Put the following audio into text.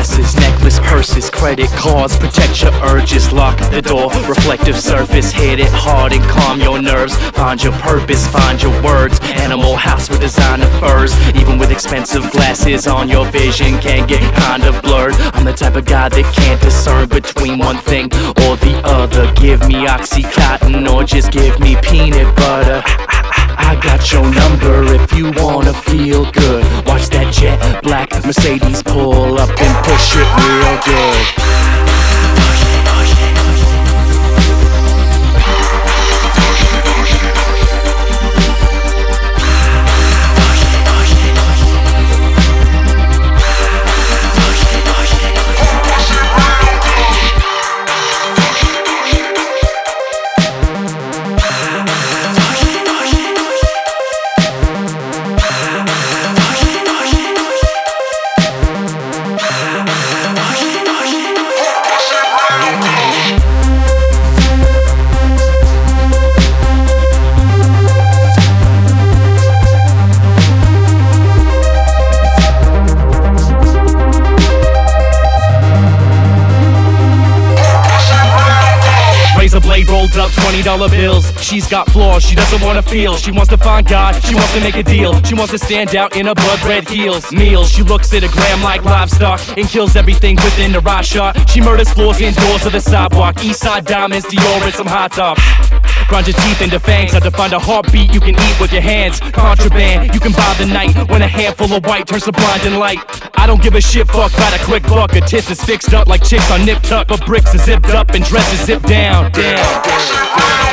glasses, necklace, purses, credit cards. Protect your urges, lock the door. Reflective surface, hit it hard and calm your nerves. Find your purpose, find your words. Animal house with designer furs. Even with expensive glasses on, your vision can get kind of blurred. I'm the type of guy that can't discern between one thing or the other. Give me Oxycontin or just give me peanut butter. I got your number if you wanna feel good. Watch that jet black Mercedes pull up and push it real good. A blade rolled up $20 bills. She's got flaws she doesn't wanna feel. She wants to find God, she wants to make a deal. She wants to stand out in her blood red heels. Meals, she looks at a gram like livestock and kills everything within her eye shot. She murders floors indoors of the sidewalk. Eastside diamonds, Dior and some hot tops. Grind your teeth into fangs, hard to find a heartbeat you can eat with your hands. Contraband, you can buy the night when a handful of white turns to blinding light. I don't give a shit, fuck about a quick buck. Her tits is fixed up like chicks on Nip Tuck, but bricks are zipped up and dresses zipped down.